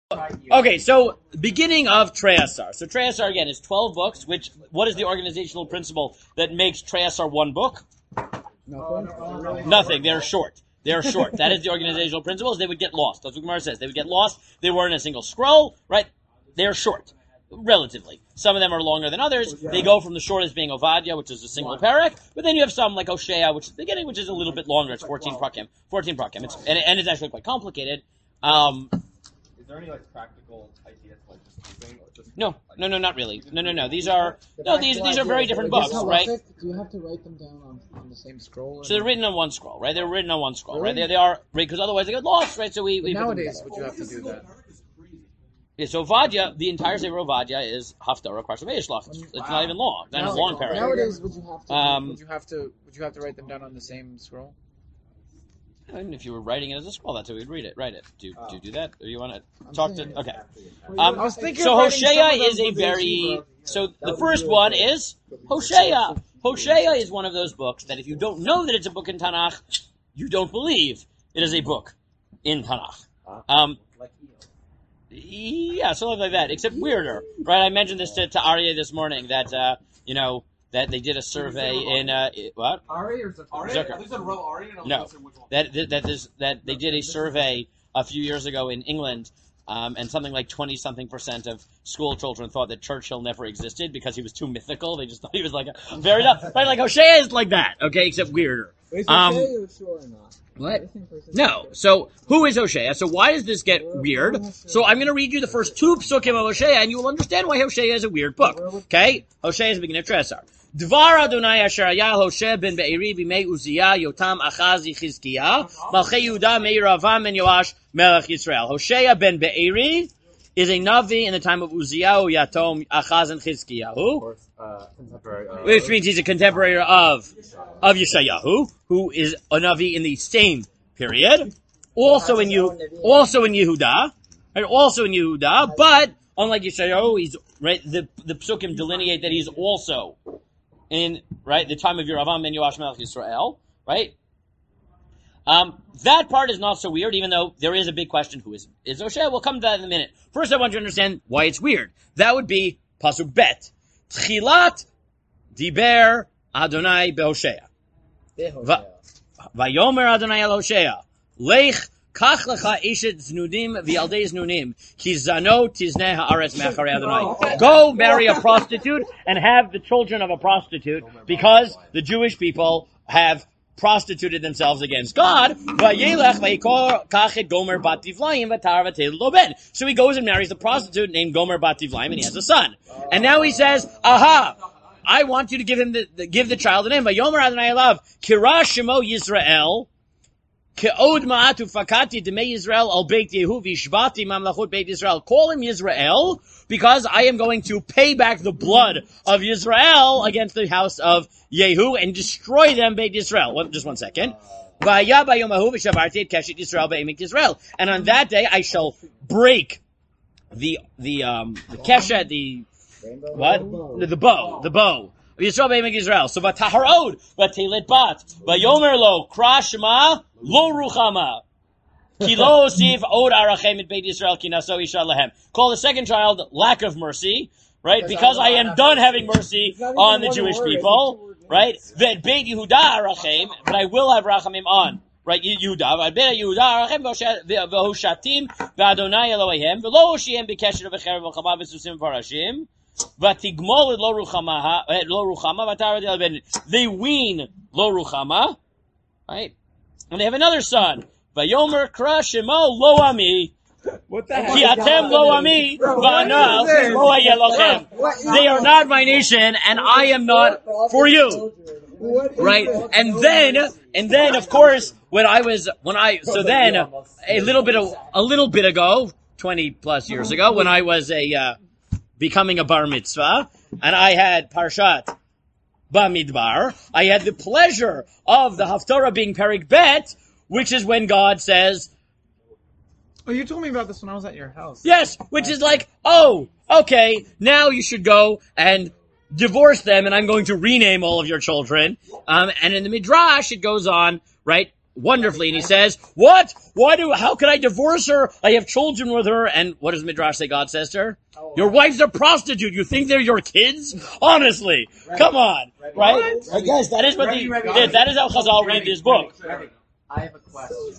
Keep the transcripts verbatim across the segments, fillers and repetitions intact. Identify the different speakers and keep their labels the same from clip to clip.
Speaker 1: Okay, so beginning of Treyasar. So Treyasar again is twelve books. Which what is the organizational principle that makes Treyasar one book?
Speaker 2: Nothing.
Speaker 1: Nothing. They're short. They're short. That is the organizational principle. Is they would get lost. That's what Gemara says. They would get lost. They weren't a single scroll, right? They're short, relatively. Some of them are longer than others. They go from the shortest being Ovadia, which is a single parak, but then you have some like Hosea, which is the beginning, which is a little bit longer. It's fourteen prakim. fourteen prakim. It's, and, and it's actually quite complicated. Um,
Speaker 3: Is there any like practical ideas like just using? Or just
Speaker 1: no, no, no, not really. No, no, no. These are no, these these are very different books, right?
Speaker 2: Do you have to write them down on, on the same scroll?
Speaker 1: So they're written on one scroll, right? They're written on one scroll, right? They, they are, right? Because otherwise they get lost, right? So we, we
Speaker 2: Nowadays, would you have to do that?
Speaker 1: Yeah, so Vadia, the entire Sefer of Vadia is Haftarah Kvarsa Ve'ishlach. It's, it's
Speaker 2: Wow.
Speaker 1: not even long. It's not even a long paragraph.
Speaker 2: Nowadays, would you have to?
Speaker 1: Um,
Speaker 2: would you have to? Would you have to write them down on the same scroll?
Speaker 1: And if you were writing it as a scroll, that's how we'd read it. Write it. Do, do you do that? Or you want to
Speaker 2: I'm
Speaker 1: talk to?
Speaker 2: saying-
Speaker 1: Okay.
Speaker 2: I
Speaker 1: Um,
Speaker 2: was thinking
Speaker 1: so
Speaker 2: of writing some
Speaker 1: Hosea
Speaker 2: of them
Speaker 1: is a
Speaker 2: for the
Speaker 1: very.
Speaker 2: Yeshiva.
Speaker 1: So the first one is Hosea. Hosea is one of those books that if you don't know that it's a book in Tanakh, you don't believe it is a book in Tanakh. Um, yeah, something like that, except weirder, right? I mentioned this to, to Aryeh this morning that uh, you know that they did a survey in uh, what?
Speaker 3: Ari or Ari?
Speaker 1: Zucker.
Speaker 3: I said Ro Ari. And
Speaker 1: No, that that that, is, that they did a survey a few years ago in England, um, and something like twenty something percent of school children thought that Churchill never existed because he was too mythical. They just thought he was like a very right, like Hosea is like that, okay, except weirder. Um,
Speaker 2: sure or not?
Speaker 1: What? No. So, who is Hosea? So, why does this get weird? So, I'm going to read you the first two psukim of Hosea, and you will understand why Hosea is a weird book. Okay? Hosea is the beginning of Treyasar. Dvar Adonai asher hayah Hosea ben Be'eri b'mei Uzziah Yotam Achaz Yechizkiah Malchei Yehuda Meir Avam ben Yoash Melech Yisrael. Hosea ben Be'eri is a Navi in the time of Uzziah, Yatom, Achaz, and Chizkiyahu.
Speaker 3: Uh, contemporary. Uh,
Speaker 1: Which means he's a contemporary of of Yeshayahu, who is a Navi in the same period. Also in you, also in Yehuda, right? Also in Yehuda, but unlike Yeshayahu, he's right. The the psukim delineate that he's also in right the time of Yeravam ben Yoash Melech Yisrael, right? Um, that part is not so weird, even though there is a big question: who is is Hosea? We'll come to that in a minute. First, I want you to understand why it's weird. That would be pasuk bet. Tchilat diber Adonai beHosea. Va- Vayomer Adonai el Hosea. Lech kach lecha eshet znudim v'yaldei znudim. Ki zano tizneh haaretz me'acharei Adonai. Go marry a prostitute and have the children of a prostitute because the Jewish people have prostituted themselves against God. Vayelech vayikor kach et Gomer bat Divlaim v'tar v'tel lo ben. So he goes and marries the prostitute named Gomer bat Divlaim, and he has a son. And now he says, aha, I want you to give him the, the give the child a name. Vayomer Adonai elav kira shemo Yisrael ke'od ma'atu fakati demei Yisrael al beit Yehu v'ishbati mamlachut beit Yisrael. Call him Yisrael because I am going to pay back the blood of Yisrael against the house of Yehu and destroy them, Beit Yisrael. Well, just one second. And on that day I shall break the the um the keshet, the what? The, the bow, the bow. Yisrael Beit Yisrael. So v'taharod v'telet bat v'yomer lo kra shema lo ruchama. Ki lo osif od arachem et Beit Yisrael ki naso isha lahem. Call the second child lack of mercy, right? Because I am done having mercy on the Jewish people, right? That Beit Yehuda arachem, but I will have rachamim on, right? Yehuda, Beit Yehuda arachem v'hoshatim v'Adonai Eloheim v'lo oshihem b'kesher v'cherev v'chama v'susim v'parashim v'tigmol et lo ruchama lo ruchama v'tarad el ben. They wean lo ruchama, right? And they have another son. Vayomer kra shemo lo ami.
Speaker 2: What the heck?
Speaker 1: Ki atem lo ami v'ana lo hayelochem. They are not my nation, and I am not for you. Right? And then, and then, of course, when I was, when I, so then, a little bit of, a little bit ago, twenty plus years ago, when I was a, uh, becoming a bar mitzvah, and I had Parshat Bamidbar, I had the pleasure of the Haftarah being Perik Bet, which is when God says,
Speaker 2: Oh, you told me about this when I was at your house.
Speaker 1: yes, which is like, oh, okay, now you should go and divorce them, and I'm going to rename all of your children. Um, and in the Midrash, it goes on, right? wonderfully, and he says, "What? Why do? How could I divorce her? I have children with her." And what does Midrash say? God says to her, "Your wife's a prostitute. You think they're your kids? Honestly, come on, right? I guess that is what the that- that is how Chazal read this book."
Speaker 4: I have a question.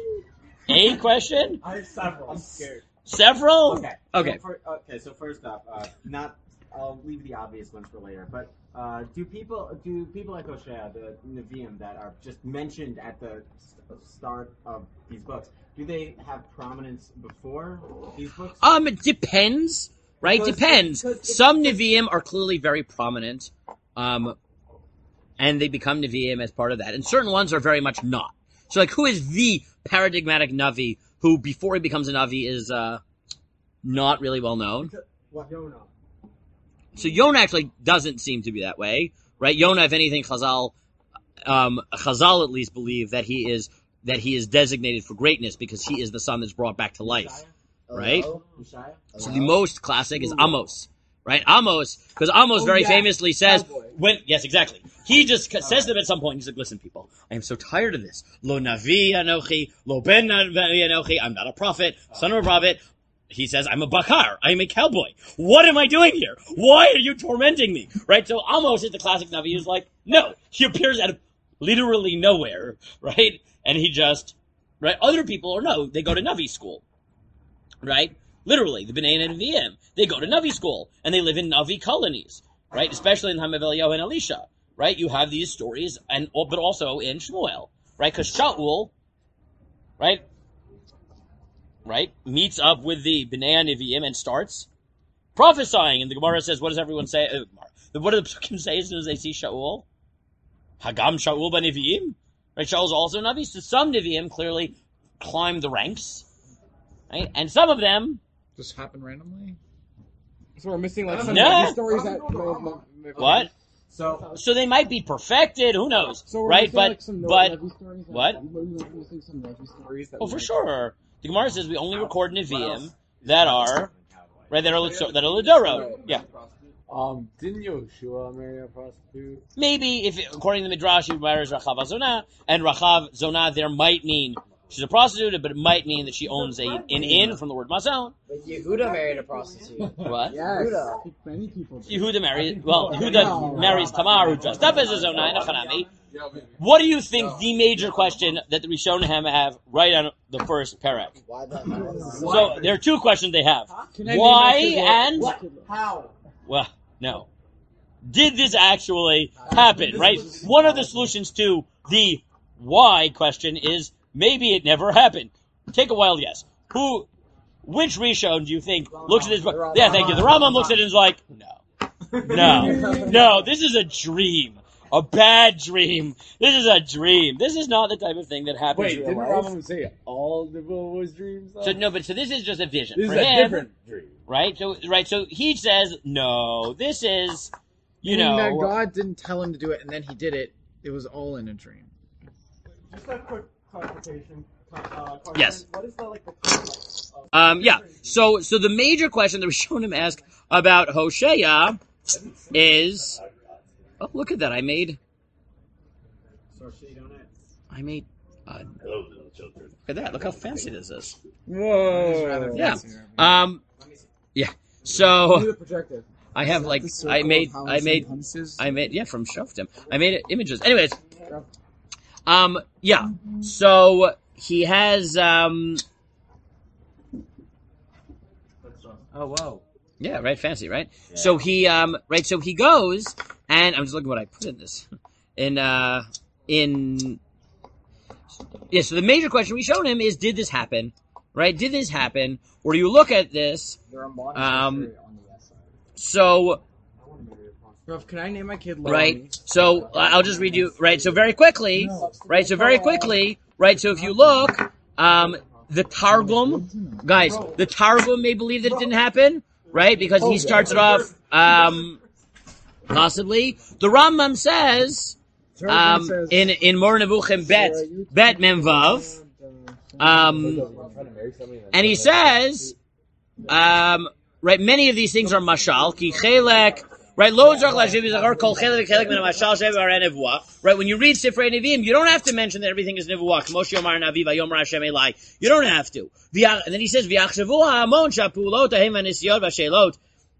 Speaker 1: A question?
Speaker 3: I have several. I'm scared.
Speaker 1: Several?
Speaker 4: Okay.
Speaker 1: Okay.
Speaker 4: So for, okay. So first up, uh, not I'll leave the obvious ones for later. But uh, do people do people like Hoshea, the Nevi'im that are just mentioned at the st- start of these books? Do they have prominence before these books?
Speaker 1: Um, it depends, right?
Speaker 4: Because-
Speaker 1: Depends.
Speaker 4: because it's-
Speaker 1: Some Nevi'im are clearly very prominent, um, and they become Nevi'im as part of that, and certain ones are very much not. So, like, who is the paradigmatic Navi who, before he becomes a Navi, is uh, not really well known?
Speaker 4: What Yonah?
Speaker 1: So Yonah actually doesn't seem to be that way, right? Yonah, if anything, Chazal, um, Chazal at least believe that he is that he is designated for greatness because he is the son that's brought back to life, right?
Speaker 4: Yeshaya?
Speaker 1: So the most classic is Amos, right? Amos, because Amos very
Speaker 2: yeah.
Speaker 1: famously says,
Speaker 2: Cowboy.
Speaker 1: when, yes, exactly. He just ca- says to them at some point, he's like, listen, people, I am so tired of this. Lo Navi Anochi, Lo Ben Navi Anochi, I'm not a prophet, son of a prophet. He says, I'm a bakar, I'm a cowboy. What am I doing here? Why are you tormenting me? Right? So Amos is the classic Navi who's like, no, he appears out of literally nowhere, right? And he just, right? Other people are no, they go to Navi school, right? Literally, the B'nai Nevi'im, they go to Navi school, and they live in Navi colonies, right? Especially in Hamav Eliyahu and Elisha, right? You have these stories, and but also in Shmuel, right? Because Shaul, right, right, meets up with the B'nai Nevi'im and starts prophesying, and the Gemara says, what does everyone say? Uh, what do the Psukim say as soon as they see Shaul? Hagam Shaul b'Nevi'im? Right, Shaul's also Navi, so some Nevi'im clearly climb the ranks, right? And some of them,
Speaker 2: Just happen randomly?
Speaker 3: So we're missing like some
Speaker 1: No.
Speaker 3: Navi stories that.
Speaker 1: what?
Speaker 4: So
Speaker 1: So they might be perfected, who knows,
Speaker 3: So we're
Speaker 1: right?
Speaker 3: missing,
Speaker 1: But,
Speaker 3: like, some
Speaker 1: but,
Speaker 3: Navi stories that-
Speaker 1: what?
Speaker 3: We're missing some Navi stories that
Speaker 1: oh,
Speaker 3: we
Speaker 1: for
Speaker 3: might-
Speaker 1: sure. The Gemara says we only record Nevi'im that are, right, that are, that are Ladoro. Yeah.
Speaker 3: Um, didn't Yoshua marry a prostitute?
Speaker 1: Maybe if, according to the Midrash, he marries Rachav Zonah, and Rachav Zonah there might mean she's a prostitute, but it might mean that she owns a, an inn from the word mazon.
Speaker 5: But Yehuda married a prostitute.
Speaker 1: What?
Speaker 3: Yes.
Speaker 5: Yehuda.
Speaker 3: Many people. do.
Speaker 1: Yehuda marries, well, Yehuda marries Tamar, who dressed up as a Zonah and a Hanami. What do you think the major question that the Rishonim have right on the first parak?
Speaker 5: Why the
Speaker 1: So there are two questions they have.
Speaker 2: Can I name
Speaker 1: Why
Speaker 2: my kid
Speaker 1: and,
Speaker 2: what?
Speaker 4: how?
Speaker 1: well, no. Did this actually happen, right? One of the solutions to the why question is maybe it never happened. Take a wild guess. Who, which Rishon do you think looks at this book? Yeah, thank you. The Rambam looks at it and is like, no. No. No, this is a dream. A bad dream. This is a dream. This is not the type of thing that happens
Speaker 3: Wait,
Speaker 1: in
Speaker 3: didn't
Speaker 1: real life.
Speaker 3: Rambam say all the boys' dreams? Though?
Speaker 1: So no, but so this is just a vision.
Speaker 3: This
Speaker 1: For
Speaker 3: is a
Speaker 1: him,
Speaker 3: different dream.
Speaker 1: right? So right, so he says, no, this is, you
Speaker 2: Meaning that
Speaker 1: know,
Speaker 2: God didn't tell him to do it, and then he did it. It was all in a dream.
Speaker 3: Just a quick clarification. Uh, question.
Speaker 1: Yes.
Speaker 3: What is the like the context of
Speaker 1: um, yeah. So, so the major question that Rishonim ask about Hosea is, oh, look at that! I made,
Speaker 4: So she don't it.
Speaker 1: I made. Uh, look at that! Look how fancy this is.
Speaker 2: Whoa.
Speaker 1: Yeah. Um. Yeah. So
Speaker 3: the projector?
Speaker 1: I have like I made I made I made yeah from Shoftim. I made it images. Anyways. Um. Yeah. So he has um.
Speaker 4: Oh whoa.
Speaker 1: Yeah, right, fancy, right? Yeah. So he, um, right, so he goes, and I'm just looking what I put in this, in, uh, in, yeah, so the major question we showed him is, did this happen, right? Did this happen? Or do you look at this, um, so,
Speaker 2: Ruff, can I name my kid Lomi?
Speaker 1: right, so uh, I'll just read you, right, so very quickly, right, so very quickly, right, so if you look, um, the Targum, guys, the Targum may believe that it didn't happen, right? Because he starts it off, um, possibly. The Rambam says, um, in, in Mor Nevuchim Bet, Bet Memvav, um, and he says, um, right, many of these things are mashal, ki chelek, Right, lo tzarich lashiv yizachar kol chelik v'chelik min hamashal she'var nevuah. Right, when you read Sifrei Nevi'im, you don't have to mention that everything is nevuah. K'moshe yomar navi v'yomer Hashem elai. You don't have to. And then he says v'yachshavu ha'amon shapulot hahem ha'nisiyot v'sheilot.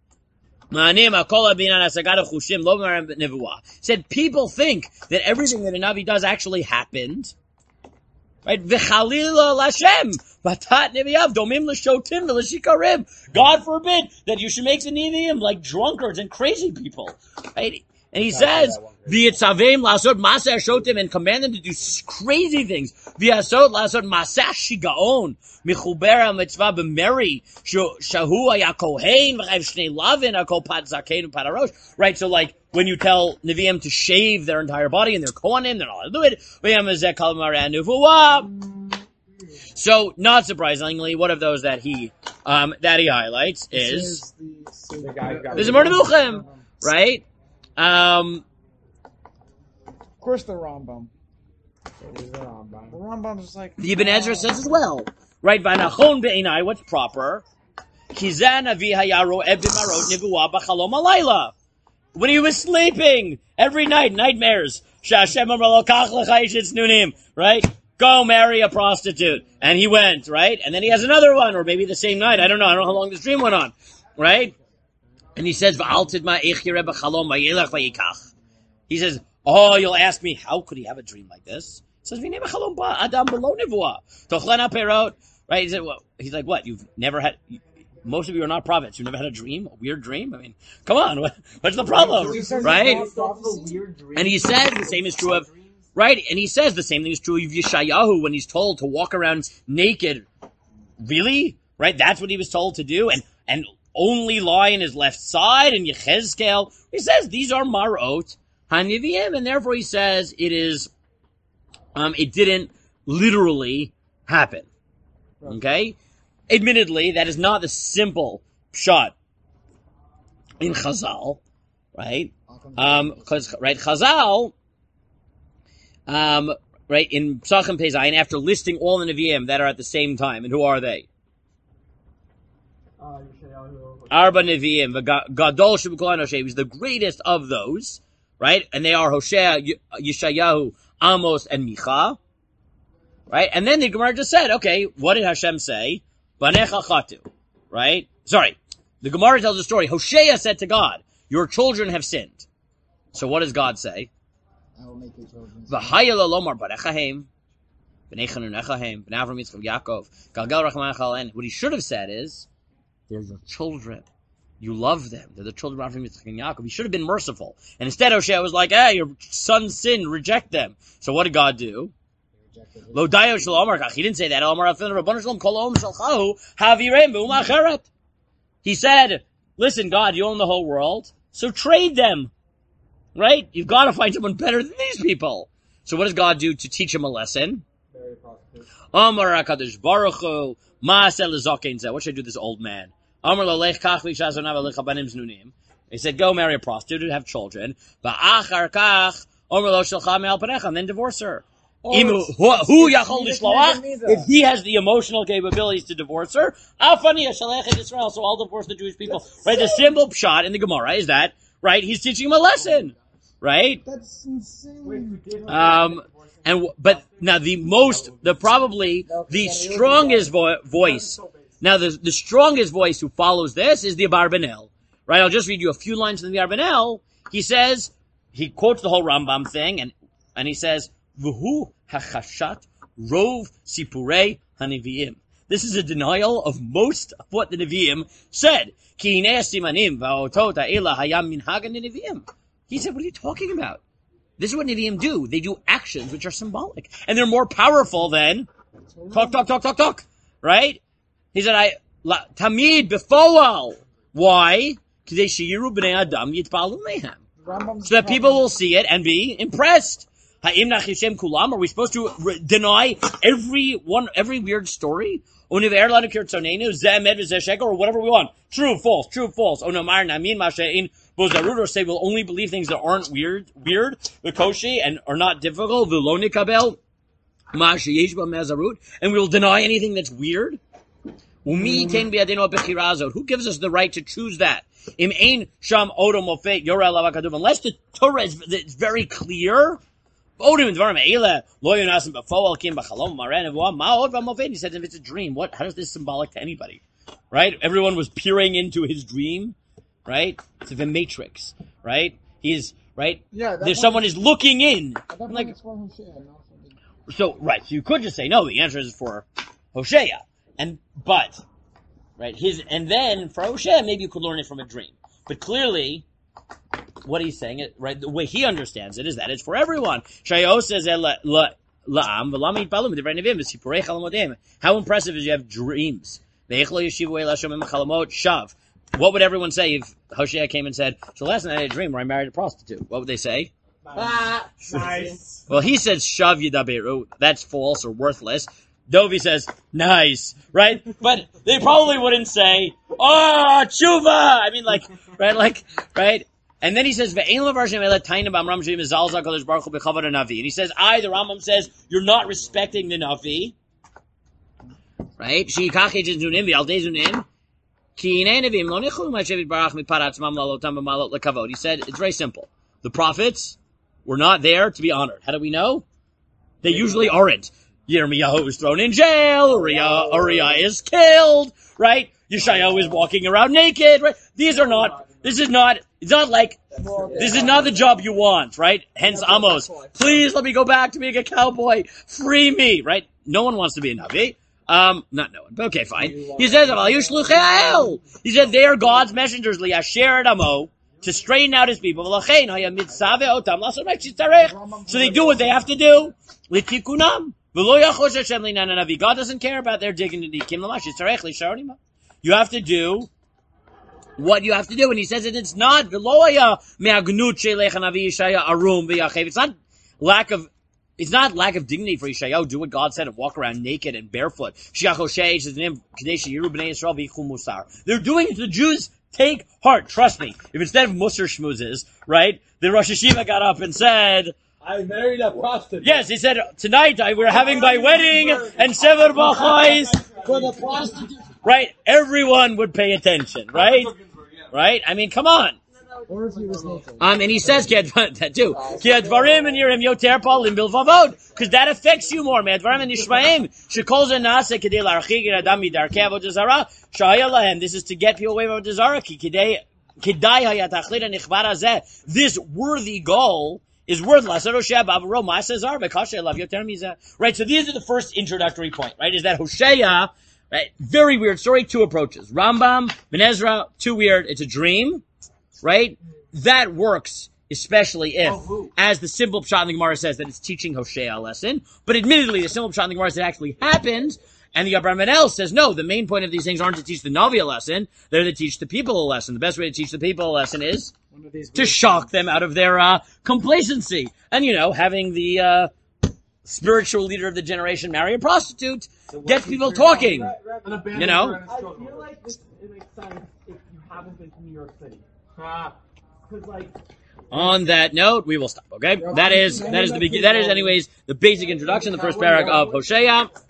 Speaker 1: Said people think that everything that a Navi does actually happened. Right? God forbid that you should make the Nevi'im like drunkards and crazy people. Right? And he says, V'yitzavim lasot maseh shotim, and command them to do crazy things. V'yasot lasot maseh shigaon. Michuber mitzvah b'meri. Shahu haya kohen v'chayv shnei lavin akol pat zakein padarosh. Right, so like, when you tell Nevi'im to shave their entire body and they're kohanim, they're not allowed to do it. V'yamazeh kal mareh nuvuah. So, not surprisingly, one of those that he, um, that he highlights is,
Speaker 2: the guy who got
Speaker 1: there's a Mordeh Muchem, right? Um,
Speaker 2: Of course, the Rambam. The Rambam. The Rambam's just like
Speaker 1: the Ibn Ezra says as well, right? V'anachon be'inai, what's proper? Kizan avi hayaro ebim marot nevuah b'chalom alayla. When he was sleeping every night, nightmares. Shashem amar lo kach lecha ish nunim, right? Go marry a prostitute, and he went, right? And then he has another one, or maybe the same night. I don't know. I don't know how long this dream went on, right? And he says, he says, oh, you'll ask me, how could he have a dream like this? He says, right? He said, well, he's like, what? You've never had, most of you are not prophets. You've never had a dream, a weird dream? I mean, come on, what, what's the problem, right? And he says, the same is true of, right? And he says the same thing is true of Yeshayahu when he's told to walk around naked. Really? Right? That's what he was told to do? And, and, only lie in his left side, and Yechezkel. He says these are marot hanivim, and therefore he says it is, um, it didn't literally happen. Okay? Admittedly, that is not the simple pshat in Chazal, right? Um, cause, right, Chazal, um, right, in Psachim Pei Zayin, after listing all the Nevi'im that are at the same time, and who are they?
Speaker 3: Uh,
Speaker 1: Arba Nevi'im, Gadol Shebukol Hosea, he's the greatest of those, right? And they are Hosea, Yeshayahu, Amos, and Micha, right? And then the Gemara just said, okay, what did Hashem say? Banecha chatu, right? Sorry, the Gemara tells the story. Hosea said to God, your children have sinned. So what does God say?
Speaker 5: I will make your children.
Speaker 1: V'haya lomar barechahem, b'nei chanunechahem, b'nei Avram Yitzchak Yaakov, galgal rachman chalen. What he should have said is, they're your children. You love them. They're the children of Avram Yitzchak and Yaakov. He should have been merciful. And instead Hosea was like, hey, your sons sinned, reject them. So what did God do? Lo dayo shel omar kach. He didn't say that. Omar afin rabbanu shalom kol om shalchahu havirem b'uma acheret. He said, listen, God, you own the whole world, so trade them. Right? You've got to find someone better than these people. So what does God do to teach him a lesson? Amar HaKadosh Baruch Hu, Ma'aseh lezaken zeh. What should I do with this old man? Amar lo lech kach v'ishazonav alecha banim znunim. He said, go marry a prostitute and have children. Va'achar kach, Amar lo shalcha me'al panecha, and then divorce her. Imu, who yachol lishloach? If he has the emotional capabilities to divorce her, afani yashalech et Yisrael, so I'll divorce the Jewish people. Right? The simple pshat in the Gemara is that, right, he's teaching him a lesson. Right?
Speaker 2: That's insane.
Speaker 1: Um, and, but now the most, the probably, the strongest vo- voice, now the, the strongest voice who follows this is the Abarbanel. Right? I'll just read you a few lines from the Abarbanel. He says, he quotes the whole Rambam thing, and, and he says, V'hu hachashat rov sipurei hanivim. This is a denial of most of what the Nevi'im said. Ki hinei simanim va'otot ha'ela hayam minhag hanivim. He said, what are you talking about? This is what Nevi'im do. They do actions which are symbolic. And they're more powerful than talk, talk, talk, talk, talk. Right? He said, I, la, tamid befoal. Why? K'dei sheyiru b'nei adam yitpalu mehem. So that people will see it and be impressed. Ha'im nachishem kulam. Are we supposed to re- deny every one, every weird story? Univer lanu kirtzonenu, zeh med v'zeh sheker, or whatever we want. True, false, true, false. Onomar namin mashe'in bozarut, or say we'll only believe things that aren't weird, weird, v'koshi, and are not difficult, v'lo nikabel, ma sheyesh ba mezarut, and we'll deny anything that's weird. Umi tain biadino bechira azot. Who gives us the right to choose that? Im ein sham odom mofet yoreh alav hakaduv. Unless the Torah is it's very clear. Odom dvarim eila lo yonasim b'foel kim b'chalom maren evuah ma'od v'mofet. He said if it's a dream, what? How is this symbolic to anybody? Right? Everyone was peering into his dream. Right? It's the matrix. Right? He's right.
Speaker 2: Yeah, that
Speaker 1: There's
Speaker 2: one-
Speaker 1: someone is looking in.
Speaker 2: At that point,
Speaker 1: Like
Speaker 2: it's for Hosea, not for me.
Speaker 1: so, right? So you could just say no. The answer is for Hosea, and but right his and then for Hosea maybe you could learn it from a dream. But clearly, what he's saying, it right the way he understands it is that it's for everyone. Shayo says la'am v'lami yitpalu midvrei neviim v'sipurei chalamotim. How impressive is you have dreams? Ve'echlo yeshivu el Hashem chalamot shav. What would everyone say if Hosea came and said, so last night I had a dream where I married a prostitute? What would they say?
Speaker 4: Ah, nice.
Speaker 1: Well, he says, shav yidaberu. That's false or worthless. Dovi says, nice, right? But they probably wouldn't say, oh, tshuva! I mean, like, right, like, right? And then he says, and he says, I, the Rambam says, you're not respecting the Navi. Right? He said, it's very simple. The prophets were not there to be honored. How do we know? They usually aren't. Yirmiyahu is thrown in jail. Uriah, Uriah is killed. Right? Yeshayahu is walking around naked. Right? These are not, this is not, it's not like, this is not the job you want. Right? Hence Amos. Please let me go back to being a cowboy. Free me. Right? No one wants to be a Navi. Um, not no one, but okay, fine. He says, he said, they are God's messengers, to straighten out his people. So they do what they have to do. God doesn't care about their dignity. You have to do what you have to do. And he says that it's not, it's not lack of It's not lack of dignity for Yeshayahu. Do what God said and walk around naked and barefoot. They're doing it. The Jews take heart. Trust me. If instead of Musar Shmuzes, right, the Rosh Hashiva got up and said,
Speaker 3: I married a prostitute.
Speaker 1: yes, he said, tonight I, we're having my wedding and Sever Bachais for the prostitute. Right? Everyone would pay attention, right? Right? I mean, come on.
Speaker 5: Or if he was naked.
Speaker 1: Um, and he says, that too. Kiadvarim and Yirim Yoter Palim Bilvavod. Because that affects you more, man. Advarim and Yishmaim. Shekolza Nase Kedei Larchig and Adam Midarkei Avodah Zarah. Shaya Lahem. This is to get people away from Avodah Zarah. Ki Kedei Kedai Hayatachlit and Nichbar Hazeh. This worthy goal is worth Lasar Hoshea Bavaro Ma'aseh Zar Bekasher Lav Yoter Mizeh. Right, so these are the first introductory point, right? Is that Hosea, right? Very weird story, two approaches. Rambam, Ben Ezra, too weird. It's a dream. Right? That works, especially if, oh, as the simple Pshat in the Gemara says, that it's teaching Hosea a lesson. But admittedly, the simple Pshat in the Gemara says it actually happened, and the Abraham El says, no, the main point of these things aren't to teach the Navi a lesson, they're to teach the people a lesson. The best way to teach the people a lesson is to shock them out of their uh, complacency. And, you know, having the uh, spiritual leader of the generation marry a prostitute gets people talking. You know?
Speaker 3: I feel like this, it makes sense if you haven't been to New York City. Because, like,
Speaker 1: on that note, we will stop. Okay, that is that is the begin. That is, anyways, the basic introduction, the first paragraph of Hosea.